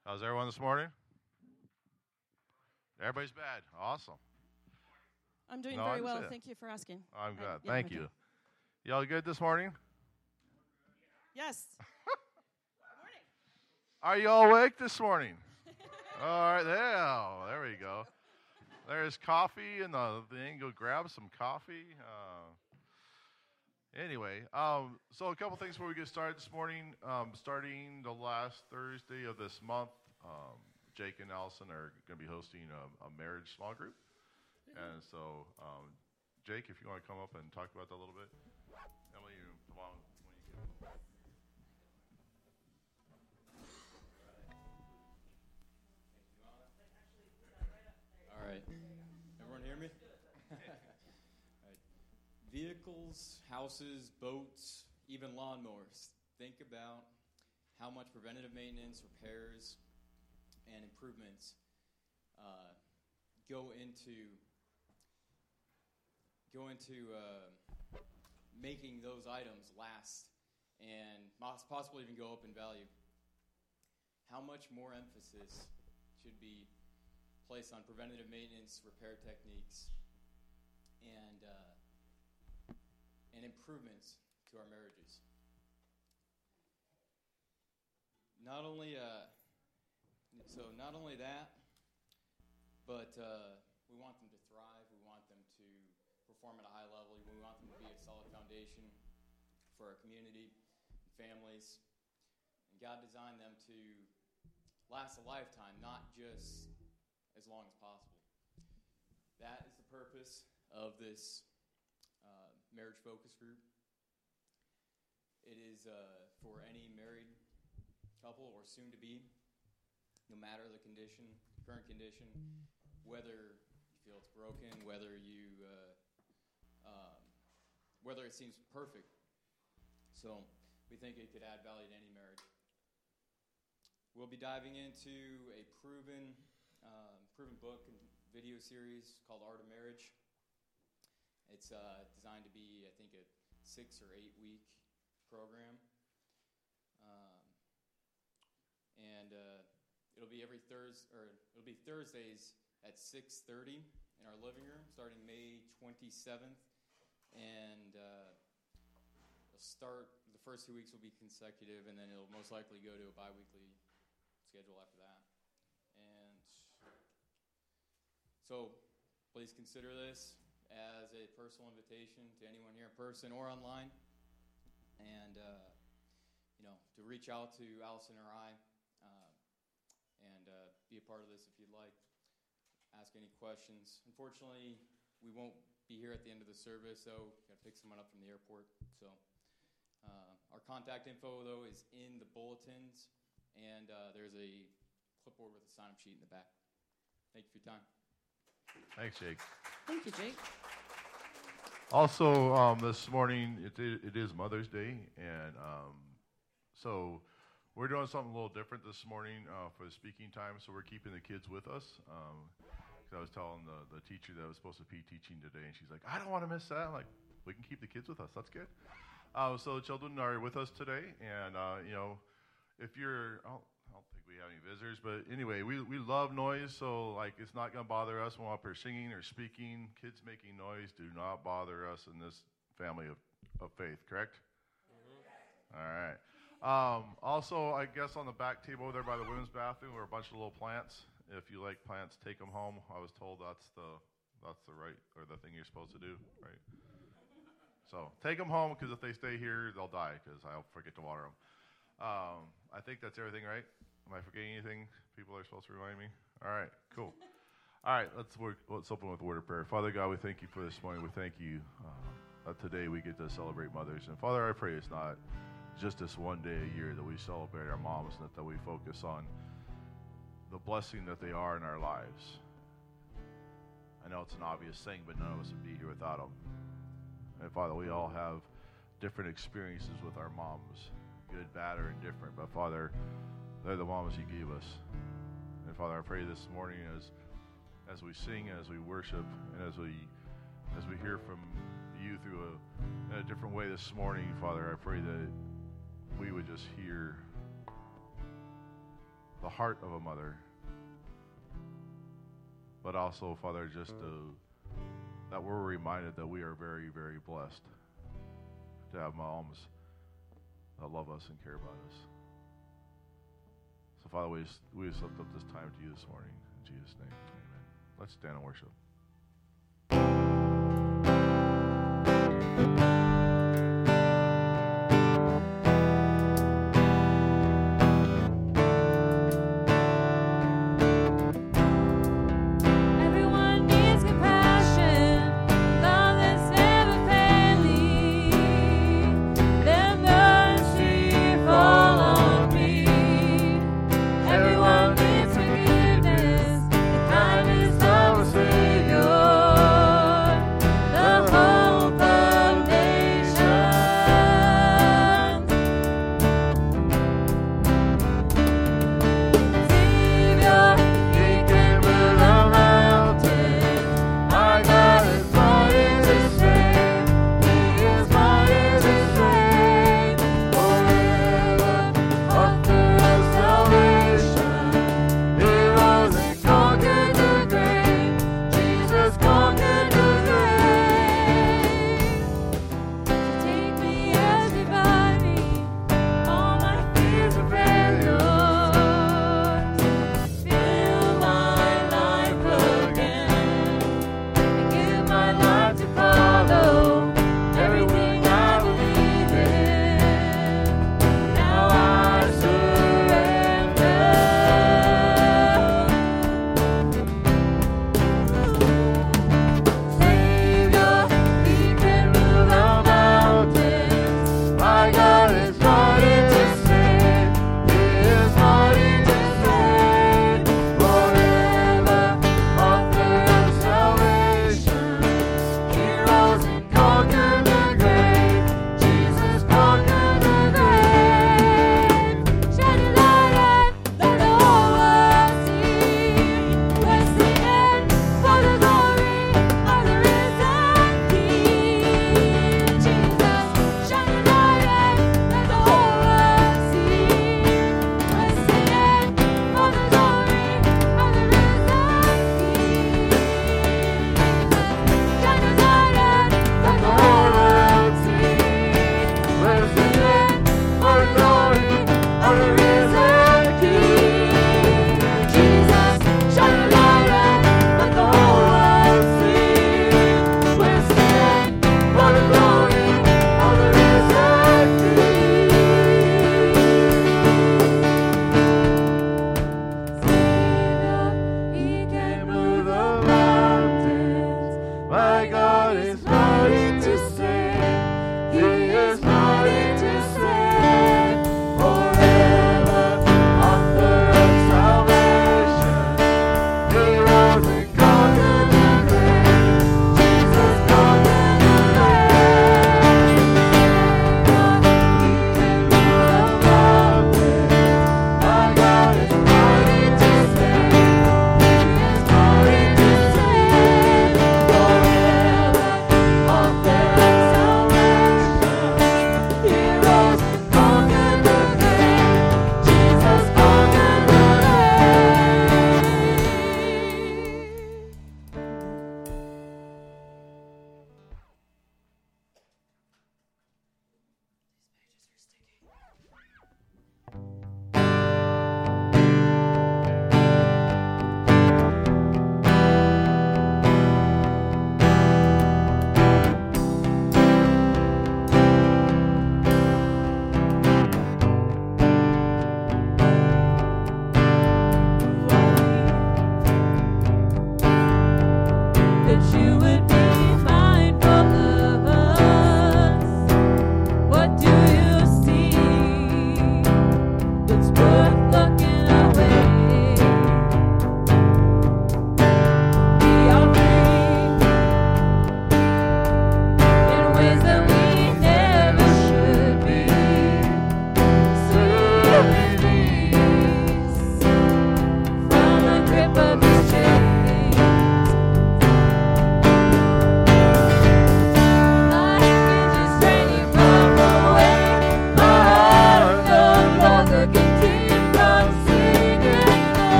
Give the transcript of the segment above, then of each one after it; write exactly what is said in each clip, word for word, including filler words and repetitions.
How's everyone this morning? Everybody's bad. Awesome. I'm doing No, very I well. understand. Thank you for asking. I'm I- glad. yeah, Thank okay. you. Y'all good this morning? Yes. Good morning. Are you all awake this morning? All right, there, there we go. There's coffee in the thing. Go grab some coffee. Uh, anyway, um, so a couple things before we get started this morning. Um, starting the last Thursday of this month, um, Jake and Allison are going to be hosting a, a marriage small group. And so, um, Jake, if you want to come up and talk about that a little bit. Emily, you come on when you get. All right. Everyone hear me? All right. Vehicles, houses, boats, even lawnmowers. Think about how much preventative maintenance, repairs, and improvements uh, go into go into uh, making those items last and possibly even go up in value. How much more emphasis should be placed on preventative maintenance, repair techniques, and uh, and improvements to our marriages. Not only uh, so, not only that, but uh, we want them to thrive. We want them to perform at a high level. We want them to be a solid foundation for our community and families. And God designed them to last a lifetime, not just as long as possible. That is the purpose of this uh, marriage focus group. It is uh, for any married couple or soon to be, no matter the condition, current condition, whether you feel it's broken, whether you, uh, um, whether it seems perfect. So we think it could add value to any marriage. We'll be diving into a proven Uh, proven book and video series called Art of Marriage. It's uh, designed to be, I think, a six or eight week program, um, and uh, it'll be every Thursday, or it'll be Thursdays at six thirty in our living room, starting May twenty-seventh, and uh, it'll start. The first two weeks will be consecutive, and then it'll most likely go to a bi-weekly schedule after that. So please consider this as a personal invitation to anyone here in person or online, and uh, you know, to reach out to Allison or I, uh, and uh, be a part of this if you'd like. Ask any questions. Unfortunately, we won't be here at the end of the service, so got to pick someone up from the airport. So uh, our contact info though is in the bulletins, and uh, there's a clipboard with a sign-up sheet in the back. Thank you for your time. Thanks, Jake. Thank you, Jake. Also, um, this morning, it, it is Mother's Day, and um, so we're doing something a little different this morning uh, for the speaking time, so we're keeping the kids with us. Um, 'cause I was telling the, the teacher that was supposed to be teaching today, and she's like, I don't want to miss that. I'm like, we can keep the kids with us. That's good. Uh, so the children are with us today, and, uh, you know, if you're, I don't, I don't think we have any visitors, but anyway, we, we love noise, so like it's not going to bother us when we're singing or speaking. Kids making noise do not bother us in this family of, of faith, correct? Mm-hmm. All right. Um, also, I guess on the back table over there by the women's bathroom are a bunch of little plants. If you like plants, take them home. I was told that's the that's the right or the thing you're supposed to do, right? So take them home because if they stay here, they'll die because I'll forget to water them. Um, I think that's everything, right? Am I forgetting anything? People are supposed to remind me. All right, cool. All right, let's work. Let's open with a word of prayer. Father God, we thank you for this morning. We thank you uh, that today we get to celebrate mothers. And Father, I pray it's not just this one day a year that we celebrate our moms, and that, that we focus on the blessing that they are in our lives. I know it's an obvious thing, but none of us would be here without them. And Father, we all have different experiences with our moms, good, bad, or indifferent. But Father, they're the moms you gave us. And Father, I pray this morning as as we sing, as we worship, and as we as we hear from you through a, in a different way this morning, Father, I pray that we would just hear the heart of a mother. But also, Father, just to, that we're reminded that we are very, very blessed to have moms that love us and care about us. So, Father, we just, we just lift up this time to you this morning. In Jesus' name, amen. Let's stand and worship. Hope of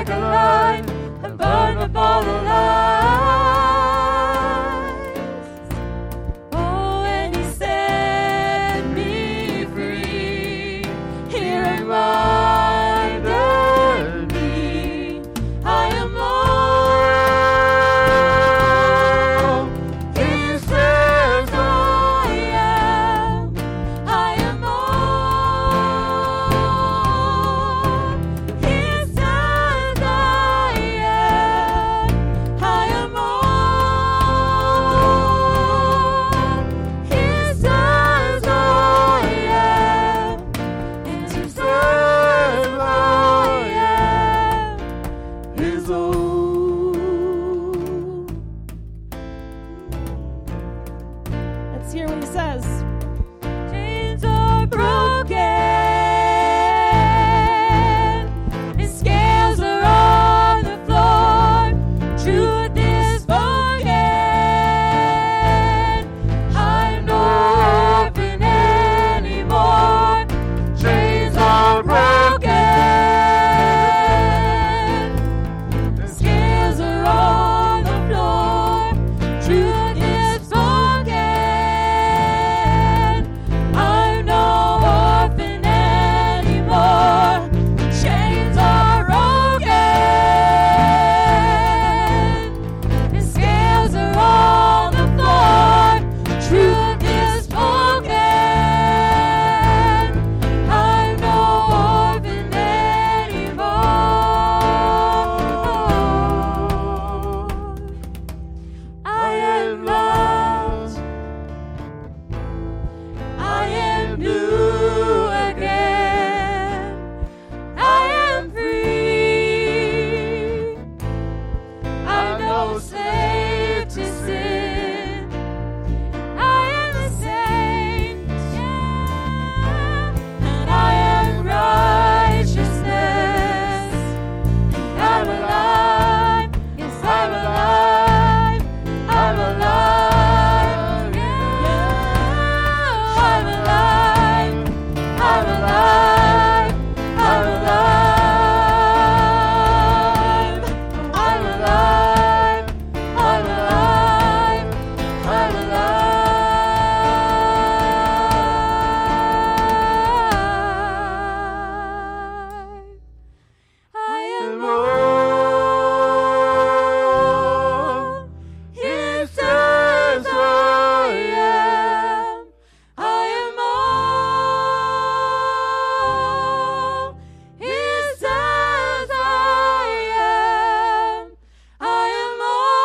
like a light and burn up all the lies. Oh, and he set me free. He reminded me I am all he says I am. I am all he says I am. I am all he says I am. And he says I am his own. Let's hear what he says. Chains are broken, and scales are on the floor. Truth is spoken. I'm no orphan anymore. Chains are broken, and scales are on the floor. Truth is spoken. I'm no orphan anymore. Chains are broken, and scales are on the floor. Truth is spoken. I'm no orphan anymore. I am loved. I am new again. I am free. I'm no slave to sin. I am a saint, yeah. And I am righteousness. I'm alive. Yes, I'm alive. I'm alive. Yeah. I'm alive. I'm alive. I'm alive. I'm alive. I'm alive. I'm alive. I am all he says I am. I am all he says I am. I am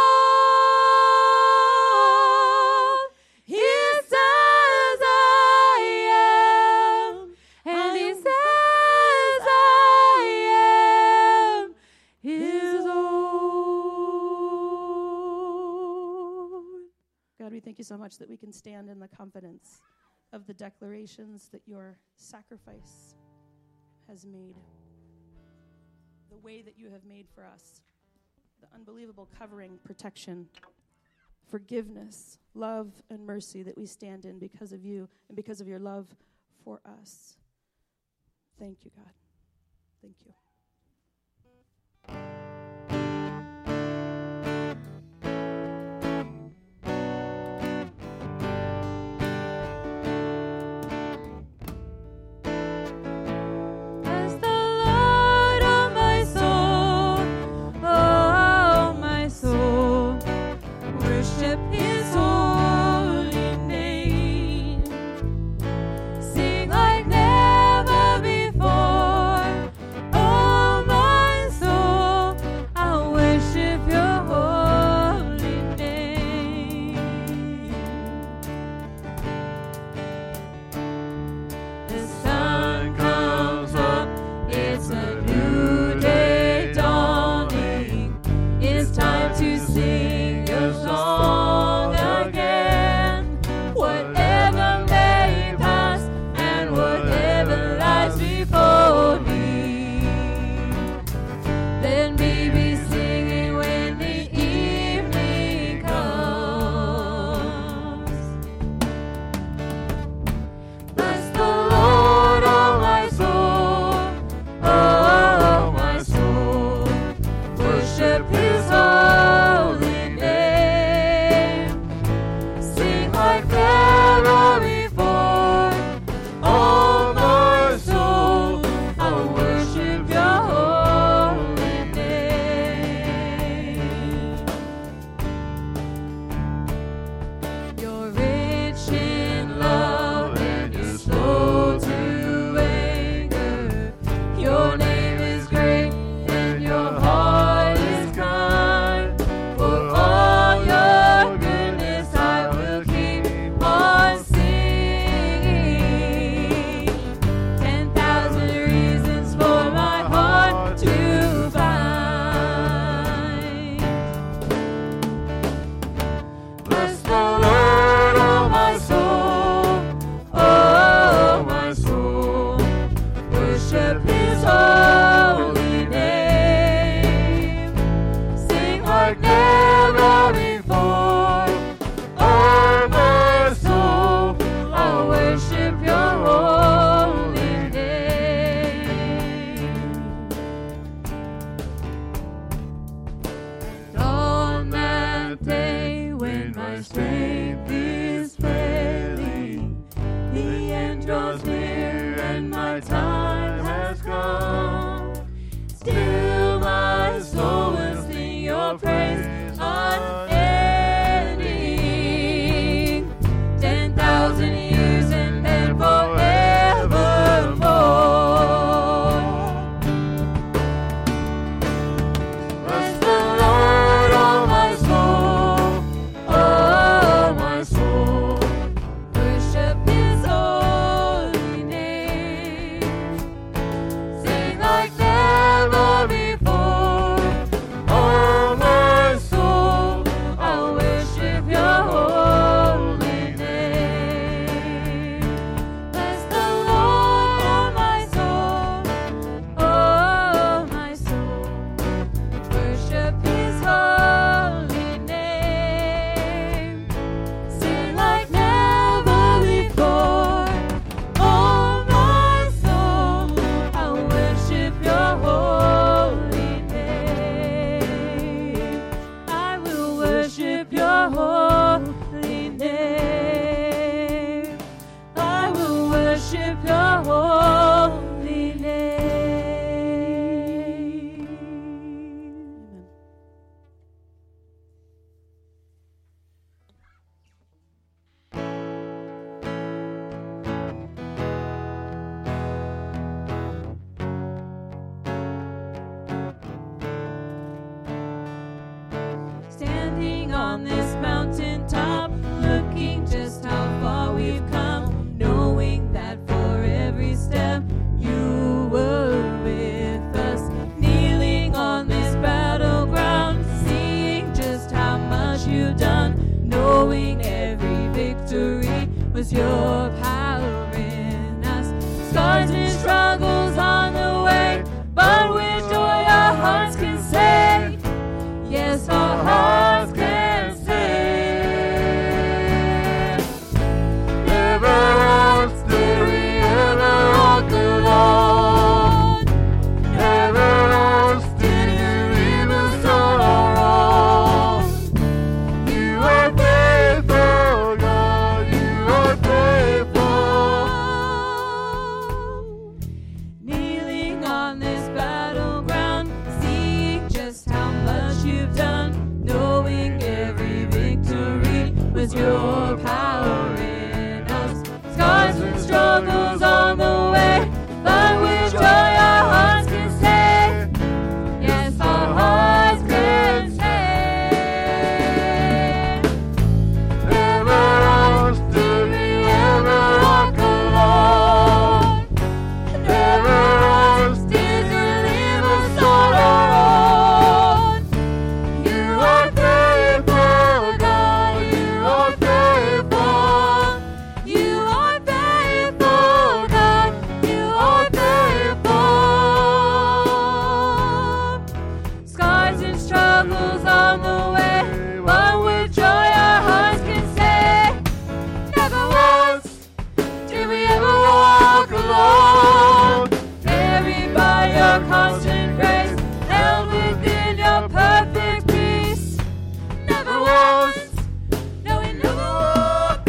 all he says I am. And he says I am his own. God, we thank you so much that we can stand in the confidence of the declarations that your sacrifice has made, the way that you have made for us, the unbelievable covering, protection, forgiveness, love, and mercy that we stand in because of you and because of your love for us. Thank you, God. Thank you. As the Lord of my soul, oh my soul, worship his holy name. Sing like never before, oh My strength is failing, the end draws near, and my time has come. Still my soul will sing your praise unending. Ten thousand years and then forevermore. Bless the Lord, oh my soul, oh my soul. Worship His holy name. Sing like never before. Oh my soul, I'll worship your holy name. Bless the Lord, oh my soul, oh my soul. Worship His holy name. Sing like never before. Oh my soul, I'll worship your holy name. I will worship your holy name. I will worship your holy name. Amen. Standing on this mountaintop, looking just how far we've come, knowing that for every step you were with us. Kneeling on this battleground, seeing just how much you've done, knowing every victory was your power in us. Scars and struggles on the way, but with joy our hearts can say, yes, our hearts can say. Never once did we ever walk alone. Never once did you leave us on our own. You are faithful, God, you are faithful. Kneeling on this battleground, seeing just how much you've done, knowing every victory was your power in us. Scars and struggles on the way, but with joy our hearts can say, yes, our hearts can say. Never once did we ever walk alone. Never once did you leave us on our own. You are faithful, God, you are faithful. You are faithful, God, you are faithful. Scars and struggles on the way, but with joy our hearts can say, never once did we ever walk alone. Carried by your constant grace, held within your perfect peace. Never once, no, we never walk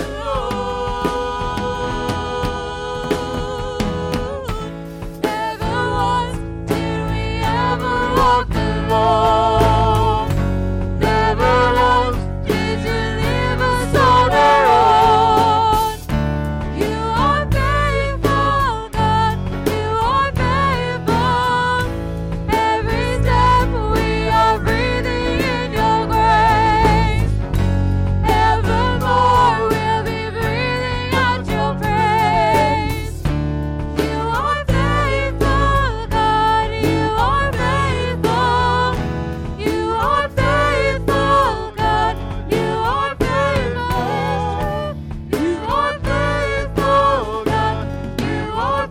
alone. Never once did we ever walk alone. Never once did you leave us on our own. You are faithful, God, you are faithful. Every step we are breathing in your grace. Evermore we'll be breathing out your praise. You are faithful, God, you are faithful. You are faithful, God, you are faithful. You are faithful, God, you are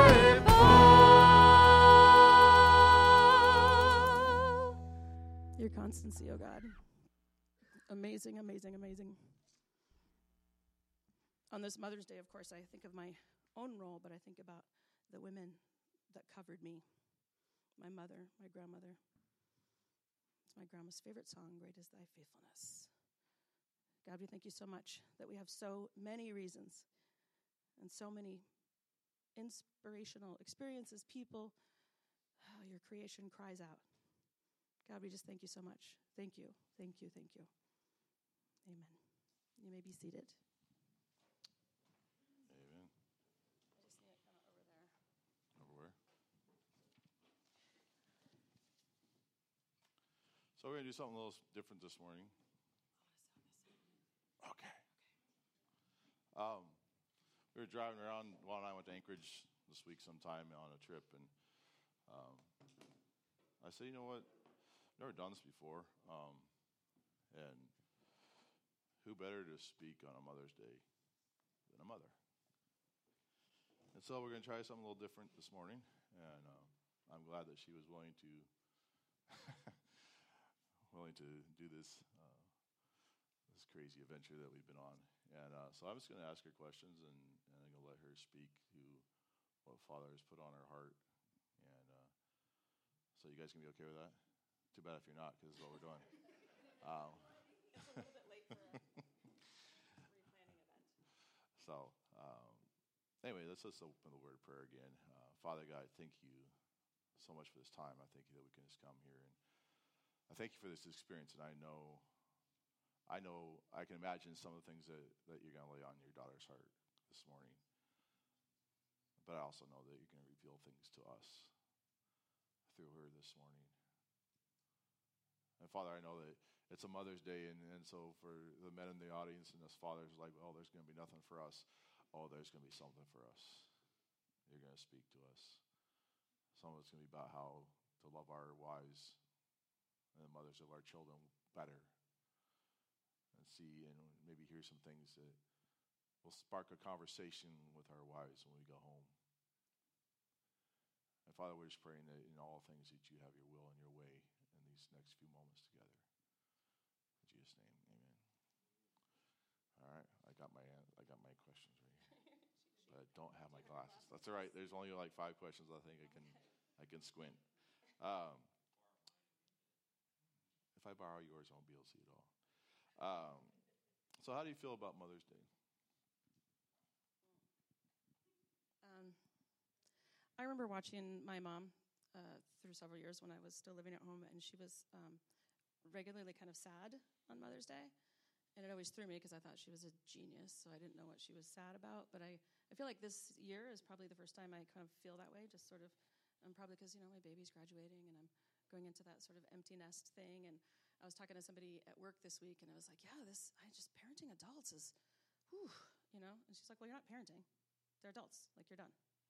faithful. Your constancy, oh God. Amazing, amazing, amazing. On this Mother's Day, of course, I think of my own role, but I think about the women that covered me. My mother, my grandmother. It's my grandma's favorite song, Great is Thy Faithfulness. God, we thank you so much that we have so many reasons and so many inspirational experiences, people. Oh, your creation cries out. God, we just thank you so much. Thank you, thank you, thank you. Amen. You may be seated. Amen. I just need it kind of over there. Over where? So we're going to do something a little different this morning. Okay. Um, we were driving around. Juan and I went to Anchorage this week sometime on a trip, and um, I said, you know what? I've never done this before, um, and who better to speak on a Mother's Day than a mother? And so we're going to try something a little different this morning, and uh, I'm glad that she was willing to willing to do this uh, this crazy adventure that we've been on. And uh, so I'm just going to ask her questions, and, and I'm going to let her speak to what Father has put on her heart. And uh, so you guys can be okay with that? Too bad if you're not, because this is what we're doing. Um, It's a little bit late for a replanning event. So, um, anyway, let's just open the word of prayer again. Uh, Father God, thank you so much for this time. I thank you that we can just come here, and I thank you for this experience. And I know, I know, I can imagine some of the things that, that you're going to lay on your daughter's heart this morning. But I also know that you're going to reveal things to us through her this morning. And Father, I know that it's a Mother's Day, and, and so for the men in the audience and us fathers, like, oh, there's going to be nothing for us. Oh, there's going to be something for us. You're going to speak to us. Some of it's going to be about how to love our wives and the mothers of our children better, and see and maybe hear some things that will spark a conversation with our wives when we go home. And Father, we're just praying that in all things that you have your will and your way in these next few moments together. In Jesus' name, amen. All right, I got my I got my questions right here, but I don't have my glasses. That's all right. There's only like five questions. I think I can I can squint. Um, if I borrow yours, I won't be able to see it all. Um, so, how do you feel about Mother's Day? Um, I remember watching my mom uh, through several years when I was still living at home, and she was um, regularly kind of sad on Mother's Day. And it always threw me because I thought she was a genius, so I didn't know what she was sad about. But I, I feel like this year is probably the first time I kind of feel that way, just sort of, um, probably because, you know, my baby's graduating and I'm going into that sort of empty nest thing. And I was talking to somebody at work this week, and I was like, yeah, this, I just, parenting adults is, whew, you know? And she's like, well, you're not parenting. They're adults. Like, you're done.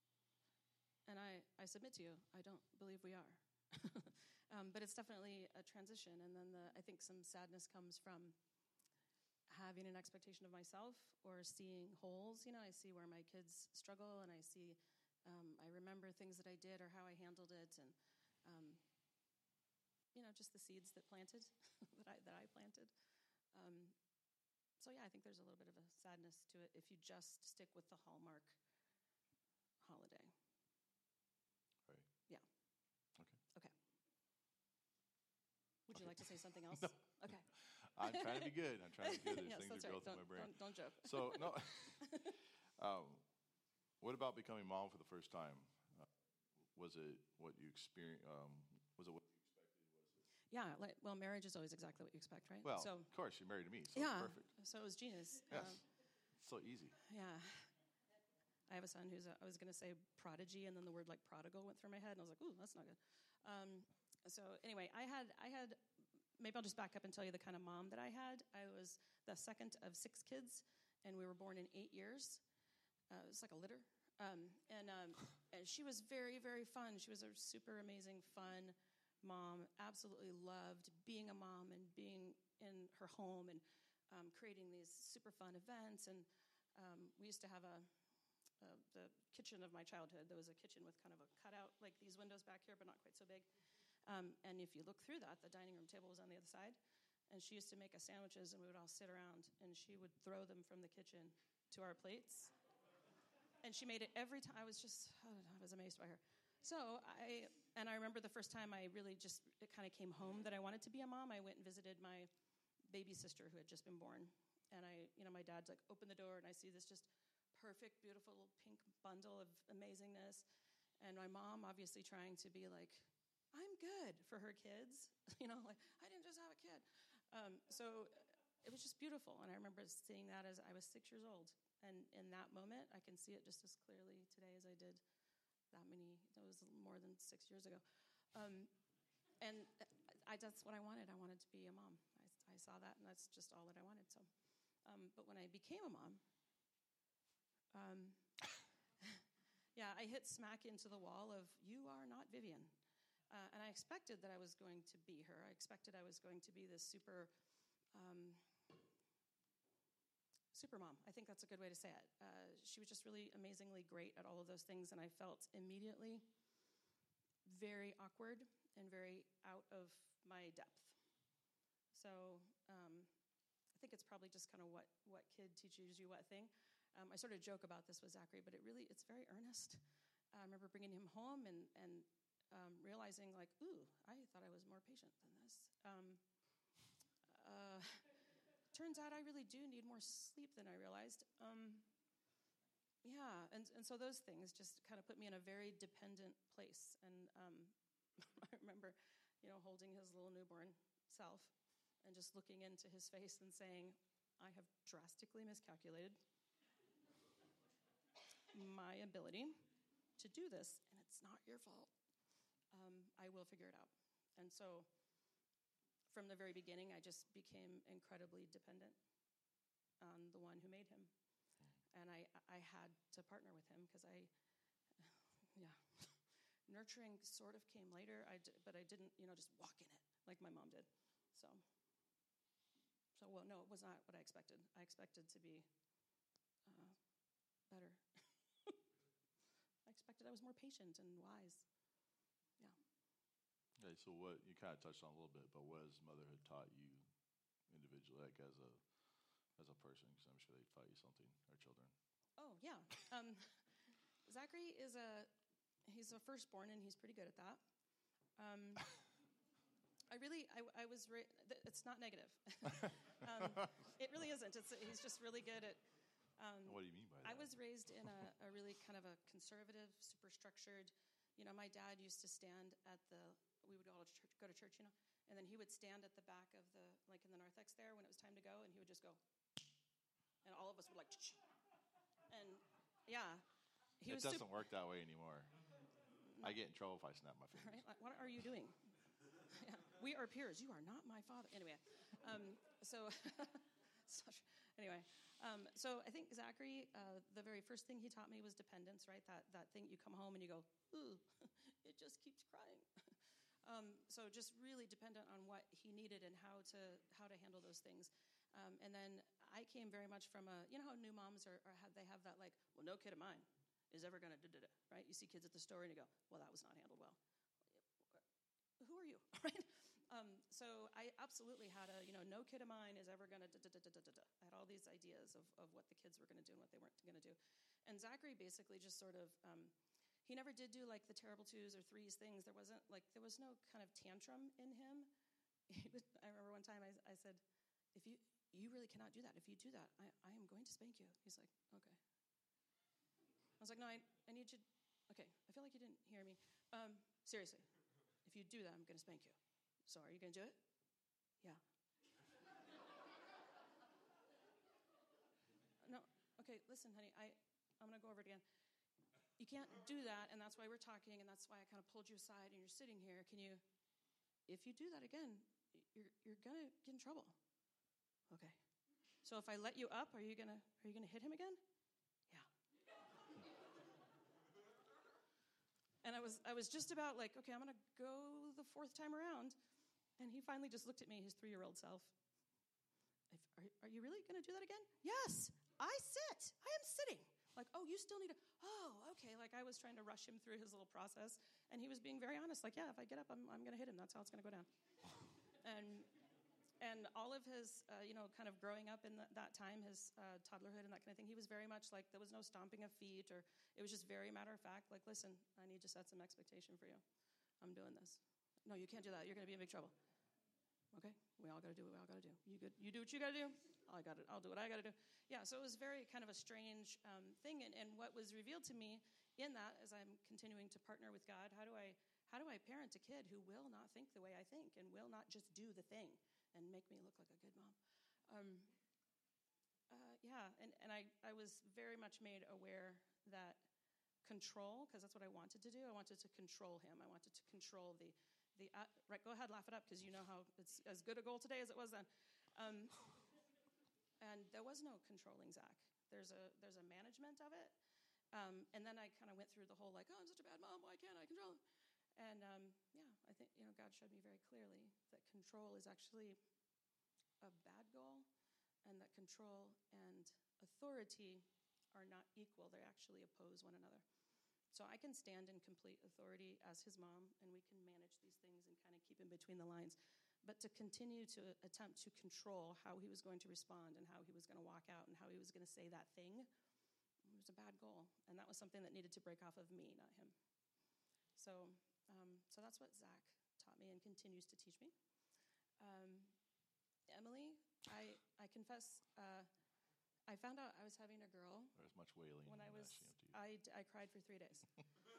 And I, I submit to you, I don't believe we are. um, but it's definitely a transition. And then the, I think some sadness comes from having an expectation of myself or seeing holes. You know, I see where my kids struggle, and I see, um, I remember things that I did or how I handled it, and, um, you know, just the seeds that planted, that I that I planted. Um, so, yeah, I think there's a little bit of a sadness to it if you just stick with the Hallmark holiday. Right. Yeah. Okay. Okay. Would you Okay. like to say something else? No. Okay. I'm trying to be good. I'm trying to be good. There's Yes, things that's that right. go through Don't, my brain. don't, don't joke. So, no. um, what about becoming mom for the first time? Uh, was it what you experienced? Um, was it what you expected? Was it? Yeah, like, well, marriage is always exactly what you expect, right? Well, so, of course, you're married to me, so yeah, it's perfect. so it was genius. Yes. Um, So easy. yeah. I have a son who's, a, I was going to say prodigy, and then the word like prodigal went through my head, and I was like, ooh, that's not good. Um, so anyway, I had, I had, maybe I'll just back up and tell you the kind of mom that I had. I was the second of six kids, and we were born in eight years. Uh, it was like a litter. Um, and, um, and she was very, very fun. She was a super amazing, fun mom. Absolutely loved being a mom and being in her home and um, creating these super fun events. And um, we used to have a, uh, the kitchen of my childhood. There was a kitchen with kind of a cutout, like these windows back here, but not quite so big. Um, and if you look through that, the dining room table was on the other side. And she used to make us sandwiches, and we would all sit around, and she would throw them from the kitchen to our plates. And she made it every time. I was just, oh, I was amazed by her. So I, and I remember the first time I really just, it kind of came home that I wanted to be a mom. I went and visited my baby sister who had just been born. and I, you know, my dad's like, open the door, and I see this just perfect, beautiful little pink bundle of amazingness. And my mom obviously trying to be like, I'm good for her kids. You know, like, I didn't just have a kid. Um, so it was just beautiful. And I remember seeing that as I was six years old. And in that moment, I can see it just as clearly today as I did that many, that was more than six years ago. Um, and I, that's what I wanted. I wanted to be a mom. I, I saw that, and that's just all that I wanted. So, um, but when I became a mom, um, yeah, I hit smack into the wall of, you are not Vivian. Uh, and I expected that I was going to be her. I expected I was going to be this super, um, super mom. I think that's a good way to say it. Uh, she was just really amazingly great at all of those things, and I felt immediately very awkward and very out of my depth. So um, I think it's probably just kind of what, what kid teaches you what thing. Um, I sort of joke about this with Zachary, but it really, it's very earnest. I remember bringing him home and, and um, realizing, like, ooh, I thought I was more patient than this. Um, uh, turns out I really do need more sleep than I realized. Um, yeah, and, and so those things just kind of put me in a very dependent place. And um, I remember, you know, holding his little newborn self and just looking into his face and saying, I have drastically miscalculated my ability to do this, and it's not your fault. Um, I will figure it out. And so from the very beginning, I just became incredibly dependent on the one who made him. And I, I had to partner with him because I, yeah, nurturing sort of came later, I d- but I didn't, you know, just walk in it like my mom did. So, so well, no, it was not what I expected. I expected to be uh, better. I expected I was more patient and wise. Yeah. Okay, so what, you kind of touched on a little bit, but what has motherhood taught you individually, like as a as a person? Because I'm sure they taught you something, our children. Oh, yeah. Um, Zachary is a, he's a firstborn, and he's pretty good at that. Um, I really, I, I was, ra- it's not negative. um, it really isn't. It's, he's just really good at, Um, what do you mean by that? I was raised in a, a really kind of a conservative, super structured, you know, my dad used to stand at the, we would go to church, go to church, you know, and then he would stand at the back of the, like in the narthex there when it was time to go, and he would just go, and all of us would like, and yeah. He it was doesn't super, work that way anymore. No. I get in trouble if I snap my fingers. Right? Like, what are you doing? Yeah. We are peers. You are not my father. Anyway, um, so... Such, anyway, um, so I think Zachary, uh, the very first thing he taught me was dependence, right? That that thing you come home and you go, ooh, it just keeps crying. um, so just really dependent on what he needed and how to how to handle those things. Um, and then I came very much from a, you know how new moms are, are have, they have that like, well, no kid of mine is ever going to da-da-da, right? You see kids at the store and you go, well, that was not handled well. Who are you, right? Um, so I absolutely had a, you know, no kid of mine is ever going to da-da-da-da-da-da. I had all these ideas of, of what the kids were going to do and what they weren't going to do. And Zachary basically just sort of, um, he never did do like the terrible twos or threes things. There wasn't like, there was no kind of tantrum in him. He was, I remember one time I, I said, if you, you really cannot do that. If you do that, I, I am going to spank you. He's like, okay. I was like, no, I, I need you, okay, I feel like you didn't hear me. Um, seriously, if you do that, I'm going to spank you. So are you going to do it? Yeah. No, okay, listen, honey, I, I'm going to go over it again. You can't do that, and that's why we're talking, and that's why I kind of pulled you aside, and you're sitting here. Can you, if you do that again, you're you're going to get in trouble. Okay. So if I let you up, are you going to are you going to hit him again? Yeah. And I was I was just about like, okay, I'm going to go the fourth time around. And he finally just looked at me, his three-year-old self. If, are, are you really going to do that again? Yes, I sit. I am sitting. Like, oh, you still need to, oh, okay. Like I was trying to rush him through his little process. And he was being very honest. Like, yeah, if I get up, I'm, I'm going to hit him. That's how it's going to go down. and and all of his, uh, you know, kind of growing up in the, that time, his uh, toddlerhood and that kind of thing, he was very much like there was no stomping of feet, or it was just very matter of fact, like, listen, I need to set some expectation for you. I'm doing this. No, you can't do that. You're going to be in big trouble. okay, we all got to do what we all got to do. You good? You do what you got to do. I got it. I'll do what I got to do. Yeah. So it was very kind of a strange um, thing, and, and what was revealed to me in that, as I'm continuing to partner with God, how do I how do I parent a kid who will not think the way I think and will not just do the thing and make me look like a good mom? Um, uh, yeah, and and I I was very much made aware that control, because that's what I wanted to do. I wanted to control him. I wanted to control the the uh, right. Go ahead, laugh it up, because you know how it's as good a goal today as it was then. Um, and there was no controlling Zach. There's a there's a management of it. Um, and then I kind of went through the whole, like, oh, I'm such a bad mom. Why can't I control him? And, um, yeah, I think, you know, God showed me very clearly that control is actually a bad goal, and that control and authority are not equal. They actually oppose one another. So I can stand in complete authority as his mom, and we can manage these things and kind of keep in between the lines. But to continue to attempt to control how he was going to respond and how he was going to walk out and how he was going to say that thing, it was a bad goal, and that was something that needed to break off of me, not him. So um, so that's what Zach taught me and continues to teach me. Um, Emily, I, I confess, uh, I found out I was having a girl. There's much wailing when I was, to you. I, I cried for three days.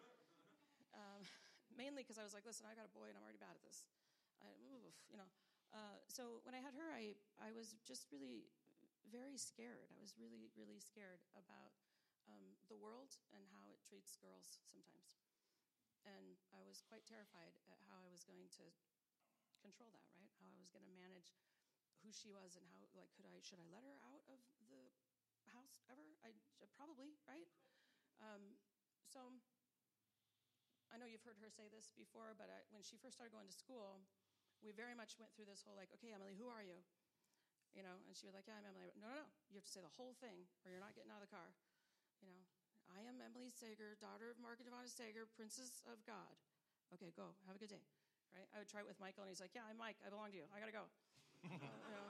um, mainly because I was like, listen, I got a boy, and I'm already bad at this. I, oof, you know. Uh, so when I had her, I, I was just really very scared. I was really, really scared about Um, the world and how it treats girls sometimes. And I was quite terrified at how I was going to control that, right? How I was going to manage who she was and how, like, could I, should I let her out of the house ever? I probably, right? Um, so I know you've heard her say this before, but I, when she first started going to school, we very much went through this whole, like, okay, Emily, who are you? You know, and she was like, yeah, I'm Emily. No, no, no. You have to say the whole thing or you're not getting out of the car. You know, I am Emily Sager, daughter of Mark and Devonna Sager, princess of God. Okay, go. Have a good day. Right? I would try it with Michael, and he's like, yeah, I'm Mike. I belong to you. I got to go. uh, you know.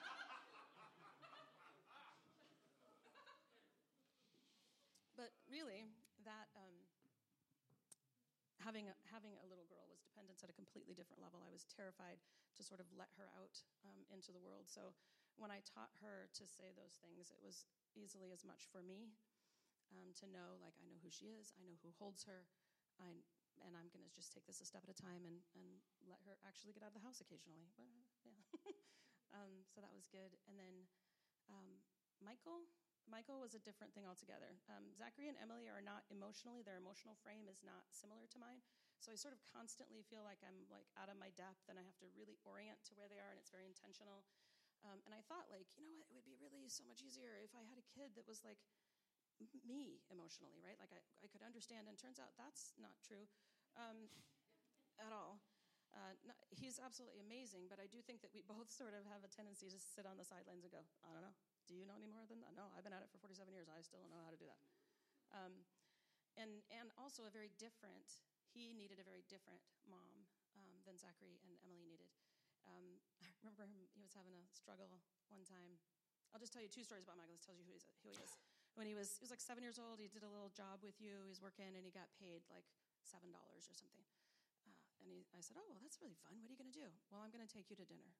But really, that um, having, a, having a little girl was dependence at a completely different level. I was terrified to sort of let her out um, into the world. So when I taught her to say those things, it was easily as much for me Um, to know, like, I know who she is, I know who holds her, I, and I'm going to just take this a step at a time and, and let her actually get out of the house occasionally. But, uh, yeah. um, so that was good. And then um, Michael, Michael was a different thing altogether. Um, Zachary and Emily are not emotionally, their emotional frame is not similar to mine. So I sort of constantly feel like I'm, like, out of my depth, and I have to really orient to where they are, and it's very intentional. Um, and I thought, like, you know what, it would be really so much easier if I had a kid that was, like, me emotionally, right? Like I, I could understand, and turns out that's not true um, at all. Uh, not, he's absolutely amazing, but I do think that we both sort of have a tendency to sit on the sidelines and go, I don't know, do you know any more than that? No, I've been at it for forty-seven years. I still don't know how to do that. Um, and and also a very different, he needed a very different mom um, than Zachary and Emily needed. Um, I remember him, he was having a struggle one time. I'll just tell you two stories about Michael. This tells you who, he's, who he is. When he was, he was like seven years old, he did a little job with you. He was working, and he got paid like seven dollars or something. Uh, and he, I said, oh, well, that's really fun. What are you going to do? Well, I'm going to take you to dinner.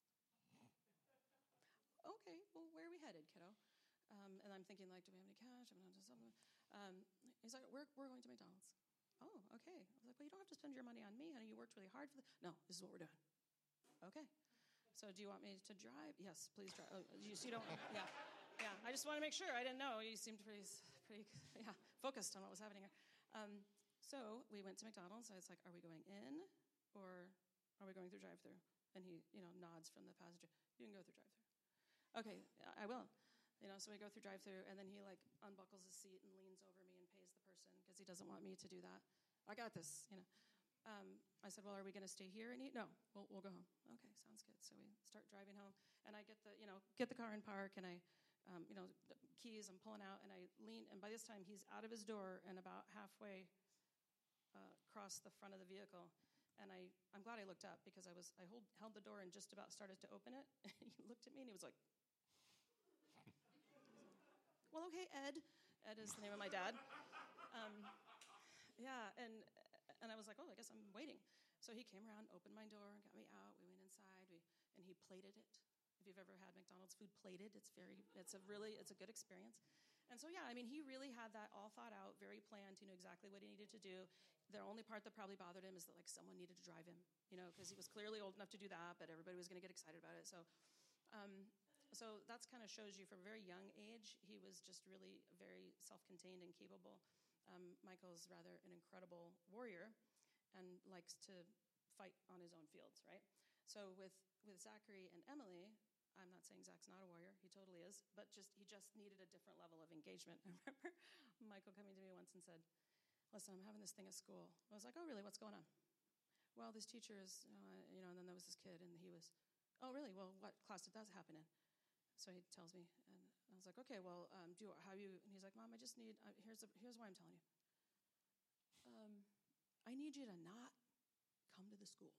Okay, well, where are we headed, kiddo? Um, and I'm thinking, like, do we have any cash? I'm going to do something. Um, he's like, we're, we're going to McDonald's. Oh, okay. I was like, well, you don't have to spend your money on me. I know you worked really hard for this. No, this is what we're doing. Okay. So do you want me to drive? Yes, please drive. Oh, you, so you don't, yeah. Yeah, I just want to make sure. I didn't know. You seemed pretty, pretty, yeah, focused on what was happening here. Um, so we went to McDonald's. I was like, "Are we going in, or are we going through drive-through?" And he, you know, nods from the passenger. You can go through drive-through. Okay, I will. You know, so we go through drive-through, and then he like unbuckles his seat and leans over me and pays the person because he doesn't want me to do that. I got this, you know. Um, I said, well, are we going to stay here and eat? No, we'll, we'll go home. Okay, sounds good. So we start driving home, and I get the, you know, get the car in park, and I, um, you know, the keys, I'm pulling out, and I lean, and by this time he's out of his door and about halfway uh, across the front of the vehicle, and I, I'm glad I looked up because I was, I hold, held the door and just about started to open it, and he looked at me and he was like, well, okay, Ed. Ed is the name of my dad. Um, yeah, and and I was like, oh, I guess I'm waiting. So he came around, opened my door, got me out. We went inside, we, and he plated it. If you've ever had McDonald's food plated, it's very, it's a really, it's a good experience. And so, yeah, I mean, he really had that all thought out, very planned. He knew exactly what he needed to do. The only part that probably bothered him is that, like, someone needed to drive him, you know, because he was clearly old enough to do that, but everybody was going to get excited about it. So, um, so that's kind of shows you from a very young age, he was just really very self-contained and capable. Um, Michael's rather an incredible warrior and likes to fight on his own fields, right? So with, with Zachary and Emily, I'm not saying Zach's not a warrior. He totally is. But just he just needed a different level of engagement. I remember Michael coming to me once and said, listen, I'm having this thing at school. I was like, oh, really? What's going on? Well, this teacher is, uh, you know, and then there was this kid, and he was, oh, really? Well, what class did that happen in? So he tells me, and I was like, okay, well, um, do how you, and he's like, Mom, I just need, uh, here's, the, here's why I'm telling you. Um, I need you to not come to the school.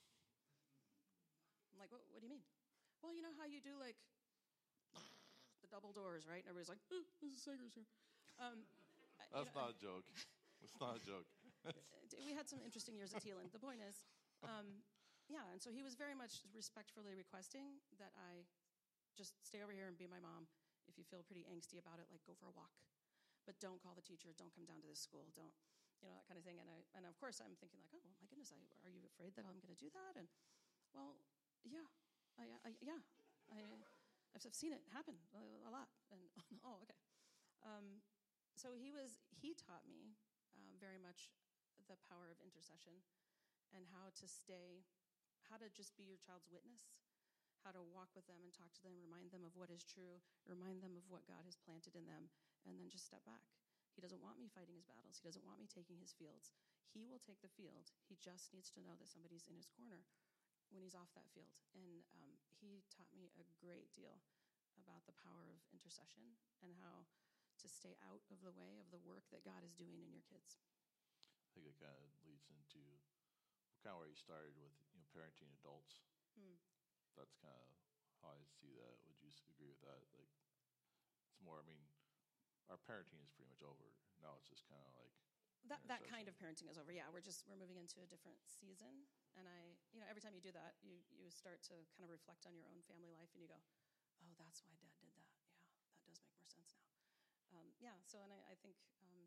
I'm like, what, what do you mean? Well, you know how you do, like, the double doors, right? And everybody's like, oh, Missus Sagers here. Um, That's you know, not a joke. It's not a joke. We had some interesting years at Teelan. The point is, um, yeah, and so he was very much respectfully requesting that I just stay over here and be my mom. If you feel pretty angsty about it, like, go for a walk. But don't call the teacher. Don't come down to this school. Don't, you know, that kind of thing. And, I, and of course, I'm thinking, like, oh, my goodness, I, are you afraid that I'm going to do that? And, well, yeah. I, I, yeah, I, I've seen it happen a, a lot. And oh, okay. Um, so he was. He taught me um, very much the power of intercession, and how to stay, how to just be your child's witness, how to walk with them and talk to them, remind them of what is true, remind them of what God has planted in them, and then just step back. He doesn't want me fighting his battles. He doesn't want me taking his fields. He will take the field. He just needs to know that somebody's in his corner when he's off that field. And um, he taught me a great deal about the power of intercession and how to stay out of the way of the work that God is doing in your kids. I think it kind of leads into kind of where you started with, you know, parenting adults. Hmm. That's kind of how I see that. Would you agree with that? Like, it's more, I mean, our parenting is pretty much over. Now it's just kind of like that that kind of parenting is over. Yeah, we're just we're moving into a different season. And I, you know, every time you do that, you, you start to kind of reflect on your own family life, and you go, oh, that's why Dad did that. Yeah, that does make more sense now. Um, yeah, so, and I, I think, um,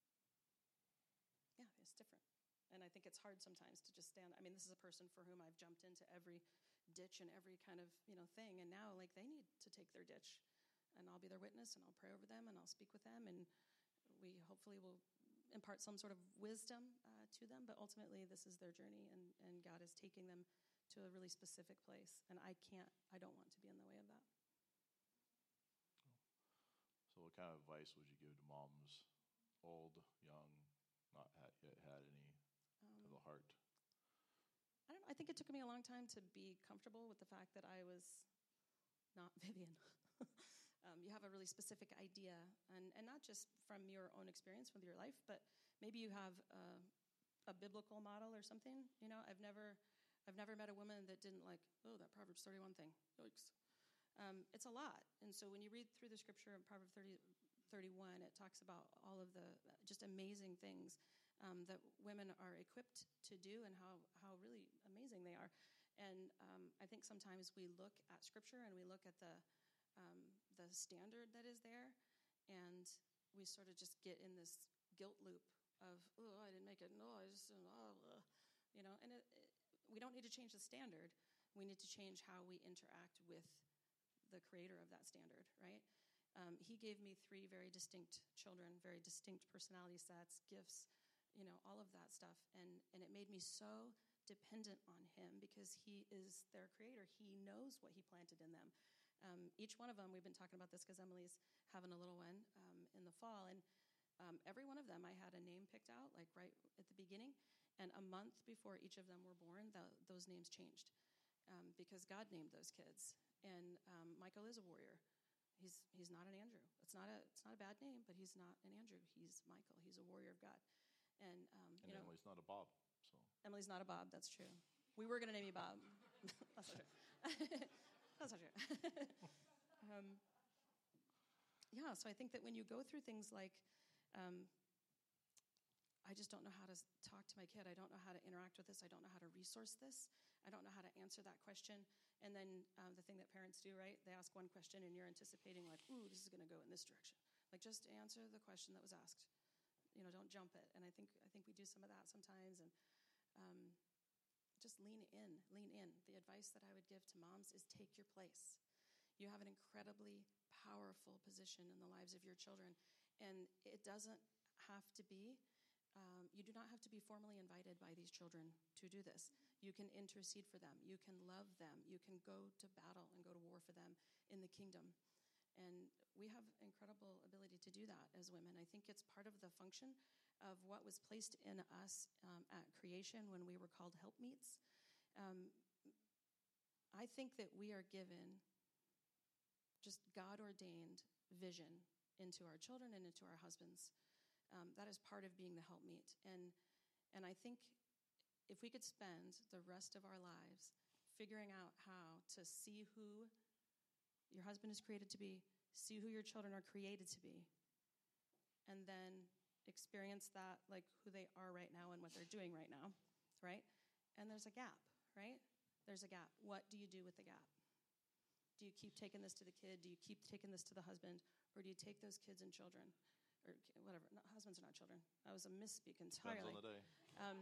yeah, it's different. And I think it's hard sometimes to just stand. I mean, this is a person for whom I've jumped into every ditch and every kind of, you know, thing. And now, like, they need to take their ditch. And I'll be their witness, and I'll pray over them, and I'll speak with them. And we hopefully will impart some sort of wisdom uh, to them, but ultimately this is their journey, and, and God is taking them to a really specific place, and I can't, I don't want to be in the way of that. So what kind of advice would you give to moms, old, young, not had, yet had any um, to the heart? I don't know. I think it took me a long time to be comfortable with the fact that I was not Vivian. Um, you have a really specific idea, and, and not just from your own experience with your life, but maybe you have a, a biblical model or something. You know, I've never, I've never met a woman that didn't like, oh, that Proverbs thirty-one thing. Yikes. Um, it's a lot, and so when you read through the scripture in Proverbs thirty, thirty-one, it talks about all of the just amazing things um, that women are equipped to do, and how how really amazing they are. And um, I think sometimes we look at scripture and we look at the Um, the standard that is there, and we sort of just get in this guilt loop of, oh, I didn't make it, no, I just, oh, uh, you know, and it, it, we don't need to change the standard. We need to change how we interact with the creator of that standard, right? Um, he gave me three very distinct children, very distinct personality sets, gifts, you know, all of that stuff, and, and it made me so dependent on him because he is their creator. He knows what he planted in them. Um, each one of them, we've been talking about this because Emily's having a little one um, in the fall, and um, every one of them I had a name picked out, like right at the beginning, and a month before each of them were born, the, those names changed um, because God named those kids. And um, Michael is a warrior. He's he's not an Andrew. It's not a it's not a bad name, but he's not an Andrew. He's Michael. He's a warrior of God. And um, and you know, Emily's not a Bob. So Emily's not a Bob. That's true. We were going to name you Bob. That's not true. That's not true. um, yeah, so I think that when you go through things like, um, I just don't know how to talk to my kid. I don't know how to interact with this. I don't know how to resource this. I don't know how to answer that question. And then um, the thing that parents do, right? They ask one question and you're anticipating like, ooh, this is going to go in this direction. Like, just answer the question that was asked. You know, don't jump it. And I think I think we do some of that sometimes. And um, just lean in, lean in. The advice that I would give to moms is take your place. You have an incredibly powerful position in the lives of your children. And it doesn't have to be, um, you do not have to be formally invited by these children to do this. You can intercede for them. You can love them. You can go to battle and go to war for them in the kingdom. And we have incredible ability to do that as women. I think it's part of the function of what was placed in us um, at creation when we were called helpmeets. Um, I think that we are given just God-ordained vision into our children and into our husbands. Um, that is part of being the helpmeet. And and I think if we could spend the rest of our lives figuring out how to see who your husband is created to be, see who your children are created to be, and then experience that like who they are right now and what they're doing right now, right? And there's a gap, right? There's a gap. What do you do with the gap? Do you keep taking this to the kid? Do you keep taking this to the husband? Or do you take those kids and children? Or whatever. No, husbands are not children. That was a misspeak entirely. Depends on the day. Um,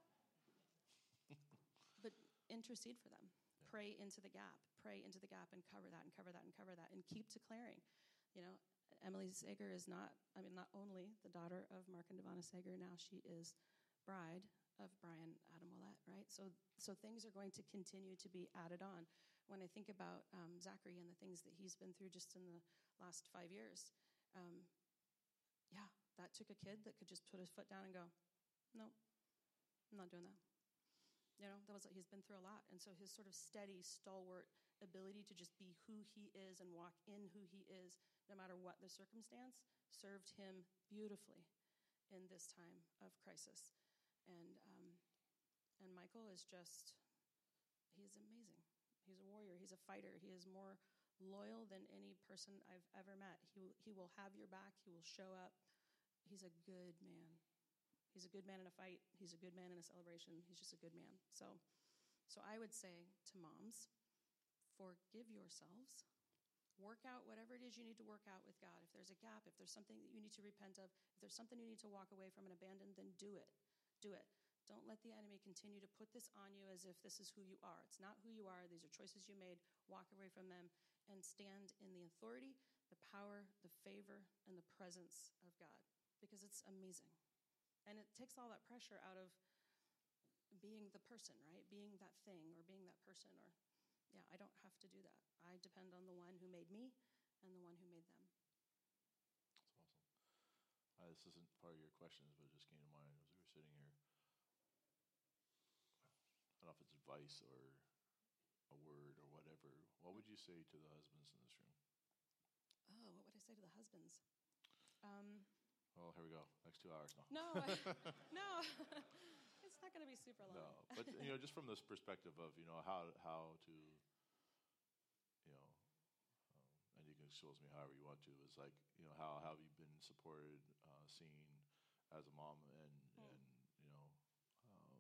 but intercede for them. Yeah. Pray into the gap. Pray into the gap and cover that and cover that and cover that and keep declaring. You know, Emily Sager is not, I mean, not only the daughter of Mark and Devonna Sager, now she is bride of Brian Adam Willett, right? So so things are going to continue to be added on. When I think about um, Zachary and the things that he's been through just in the last five years, um, yeah, that took a kid that could just put his foot down and go, no, I'm not doing that. You know, that was he's been through a lot. And so his sort of steady, stalwart ability to just be who he is and walk in who he is, no matter what the circumstance, served him beautifully in this time of crisis. And um, and Michael is just, he's amazing. He's a warrior. He's a fighter. He is more loyal than any person I've ever met. He will, he will have your back. He will show up. He's a good man. He's a good man in a fight. He's a good man in a celebration. He's just a good man. So, so I would say to moms, forgive yourselves. Work out whatever it is you need to work out with God. If there's a gap, if there's something that you need to repent of, if there's something you need to walk away from and abandon, then do it. Do it. Don't let the enemy continue to put this on you as if this is who you are. It's not who you are. These are choices you made. Walk away from them and stand in the authority, the power, the favor, and the presence of God, because it's amazing. And it takes all that pressure out of being the person, right? Being that thing or being that person. Or, yeah, I don't have to do that. I depend on the one who made me and the one who made them. That's awesome. Uh, this isn't part of your questions, but it just came to mind as we were sitting here. I don't know if it's advice or a word or whatever. What would you say to the husbands in this room? Oh, what would I say to the husbands? Um, well, here we go. Next two hours. No. No, I, no. It's not going to be super long. No, but you know, just from this perspective of you know how how to, you know, um, and you can expose me however you want to. Is like you know how, how have you been supported, uh, seen as a mom, and Hmm. and you know, um,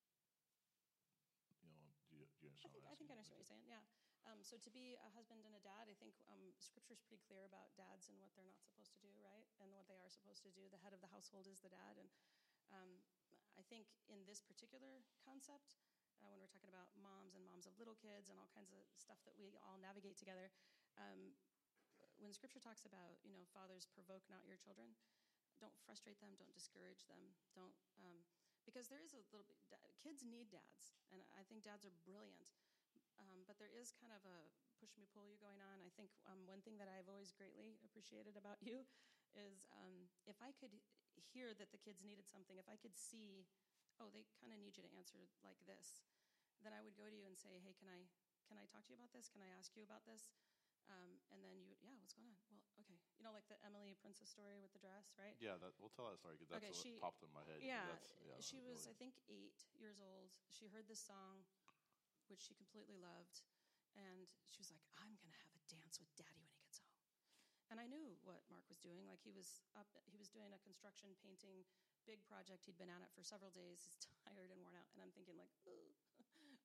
you know, do you, do you understand? I think I, think I understand what you're saying. Yeah. Um, so to be a husband and a dad, I think um, Scripture is pretty clear about dads and what they're not supposed to do, right? And what they are supposed to do. The head of the household is the dad, and um, I think in this particular concept, uh, when we're talking about moms and moms of little kids and all kinds of stuff that we all navigate together, um, when Scripture talks about, you know, fathers, provoke not your children, don't frustrate them, don't discourage them, don't, um, because there is a little bit, da- kids need dads, and I think dads are brilliant, um, but there is kind of a push-me-pull-you going on. I think um, one thing that I've always greatly appreciated about you is um, if I could hear that the kids needed something, if I could see, oh, they kind of need you to answer like this, then I would go to you and say, hey, can I can I talk to you about this? Can I ask you about this? Um, and then you, yeah, what's going on? Well, okay. You know, like the Emily Princess story with the dress, right? Yeah, that, we'll tell that story because that's Okay, what she- popped in my head. Yeah, That's, yeah she that was, really- I think, eight years old. She heard this song, which she completely loved, and she was like, I'm going to have a dance with Daddy when he gets home. And I knew what Mark was doing. Like, he was up, he was doing a construction painting big project. He'd been at it for several days. He's tired and worn out. And I'm thinking, like, oh,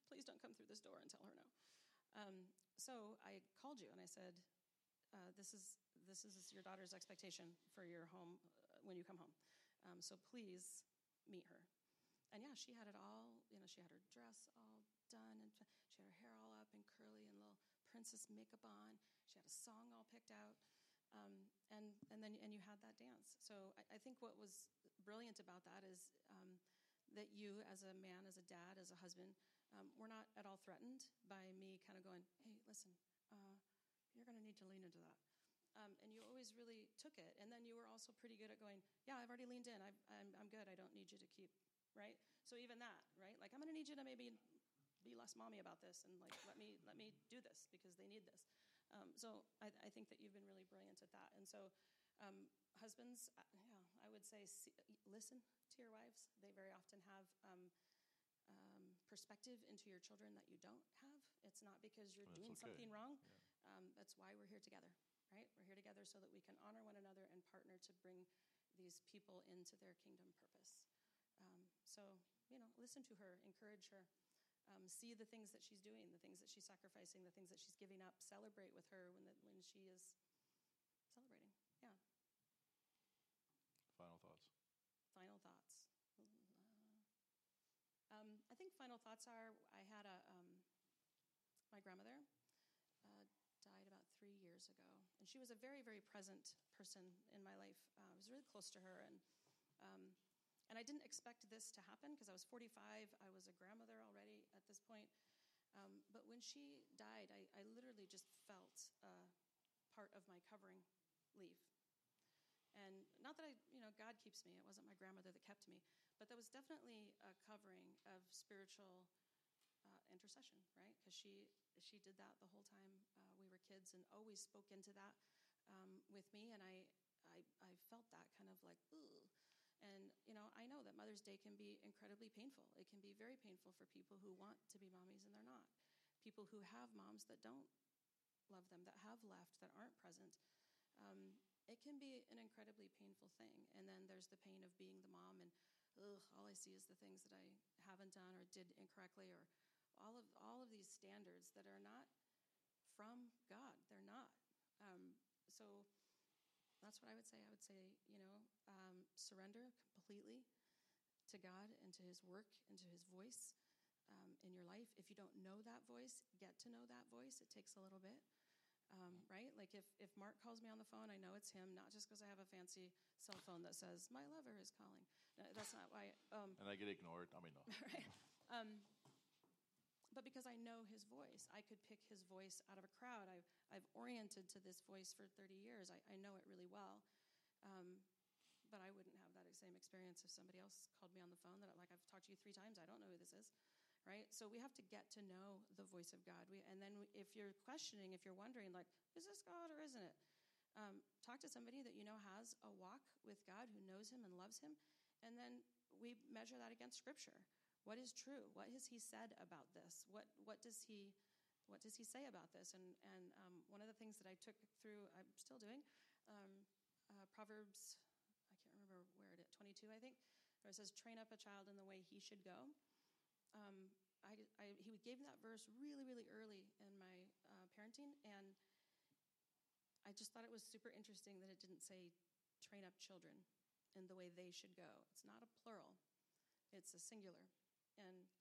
please don't come through this door and tell her no. Um, so I called you and I said, uh, this is this is your daughter's expectation for your home uh, when you come home. Um, so please meet her. And yeah, she had it all, you know, she had her dress all done, and she had her hair all up and curly and little princess makeup on. She had a song all picked out. Um, and and then and you had that dance. So I, I think what was brilliant about that is um, that you, as a man, as a dad, as a husband, um, were not at all threatened by me kind of going, hey, listen, uh, you're going to need to lean into that. Um, and you always really took it. And then you were also pretty good at going, yeah, I've already leaned in. I've, I'm I'm good. I don't need you to keep, right? So even that, right? Like, I'm going to need you to maybe be less mommy about this and like let me let me do this because they need this. Um, so I, I think that you've been really brilliant at that. And so um, husbands, uh, yeah, I would say see, listen to your wives. They very often have um, um, perspective into your children that you don't have. It's not because you're That's doing okay. something wrong. Yeah. Um, that's why we're here together, right? We're here together so that we can honor one another and partner to bring these people into their kingdom purpose. Um, so, you know, listen to her, encourage her. Um, see the things that she's doing, the things that she's sacrificing, the things that she's giving up. Celebrate with her when the, when she is celebrating. Yeah. Final thoughts. Final thoughts. Um, I think final thoughts are I had a um, my grandmother uh, died about three years ago, and she was a very very present person in my life. Uh, I was really close to her, and um, And I didn't expect this to happen because I was forty-five. I was a grandmother already at this point. Um, but when she died, I, I literally just felt uh, part of my covering leave. And not that I, you know, God keeps me. It wasn't my grandmother that kept me. But that was definitely a covering of spiritual uh, intercession, right? Because she, she did that the whole time uh, we were kids and always spoke into that um, with me. And I, I, I felt that kind of like, ooh. And, you know, I know that Mother's Day can be incredibly painful. It can be very painful for people who want to be mommies and they're not. People who have moms that don't love them, that have left, that aren't present. Um, it can be an incredibly painful thing. And then there's the pain of being the mom and, ugh, all I see is the things that I haven't done or did incorrectly or all of all of these standards that are not from God. They're not. Um, so... That's what I would say. I would say, you know, um, surrender completely to God and to his work and to his voice um, in your life. If you don't know that voice, get to know that voice. It takes a little bit, um, right? Like if, if Mark calls me on the phone, I know it's him, not just because I have a fancy cell phone that says, my lover is calling. No, that's not why. Um, and I get ignored. I mean, no. Right? Um, But because I know his voice, I could pick his voice out of a crowd. I've, I've oriented to this voice for thirty years. I, I know it really well. Um, but I wouldn't have that same experience if somebody else called me on the phone that, like, I've talked to you three times. I don't know who this is, right? So we have to get to know the voice of God. We, and then if you're questioning, if you're wondering, like, is this God or isn't it? Um, talk to somebody that you know has a walk with God, who knows him and loves him. And then we measure that against Scripture. What is true? What has he said about this? What what does he what does he say about this? And and um, one of the things that I took through, I'm still doing, um, uh, Proverbs, I can't remember where it is, twenty-two, I think, where it says, train up a child in the way he should go. Um, I, I, he gave me that verse really, really early in my uh, parenting, and I just thought it was super interesting that it didn't say train up children in the way they should go. It's not a plural. It's a singular. And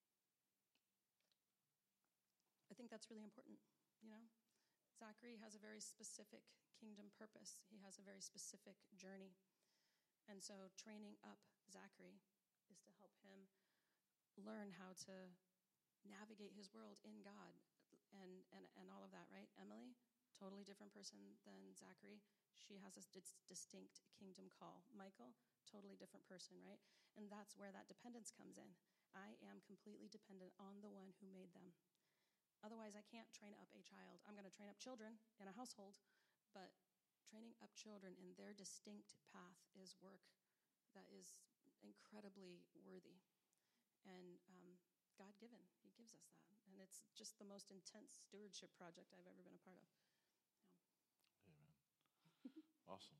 I think that's really important, you know? Zachary has a very specific kingdom purpose. He has a very specific journey. And so training up Zachary is to help him learn how to navigate his world in God and, and, and all of that, right? Emily, totally different person than Zachary. She has a dis- distinct kingdom call. Michael, totally different person, right? And that's where that dependence comes in. I am completely dependent on the one who made them. Otherwise, I can't train up a child. I'm going to train up children in a household, but training up children in their distinct path is work that is incredibly worthy and um, God-given. He gives us that. And it's just the most intense stewardship project I've ever been a part of. Yeah. Amen. Awesome.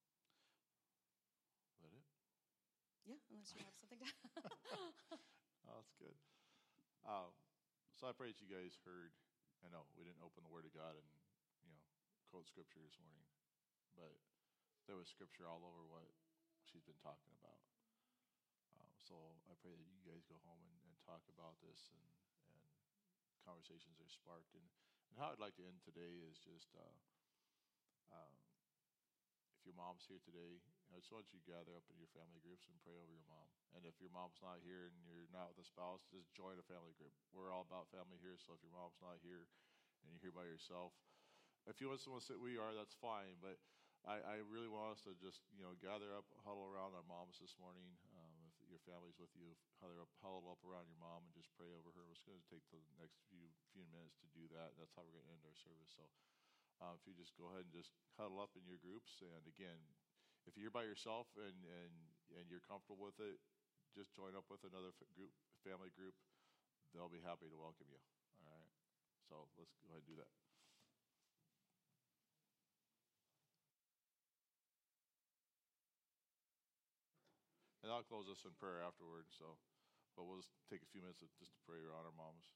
Is that it? Yeah, unless you have something to Oh, that's good. Uh, so I pray that you guys heard. I know we didn't open the Word of God and, you know, quote Scripture this morning, but there was Scripture all over what she's been talking about. Um, so I pray that you guys go home and, and talk about this, and, and conversations are sparked. And, and how I'd like to end today is just, uh, um, if your mom's here today, I just want you to gather up in your family groups and pray over your mom. And if your mom's not here and you're not with a spouse, just join a family group. We're all about family here, so if your mom's not here and you're here by yourself, if you want someone to sit where you are, that's fine. But I, I really want us to just, you know, gather up, huddle around our moms this morning. Um, if your family's with you, huddle up, huddle up around your mom and just pray over her. It's going to take the next few few minutes to do that. That's how we're going to end our service. So uh, if you just go ahead and just huddle up in your groups. And again, if you're by yourself and, and, and you're comfortable with it, just join up with another f- group, family group. They'll be happy to welcome you. All right. So let's go ahead and do that. And I'll close us in prayer afterward. So, but we'll just take a few minutes just to pray around our moms.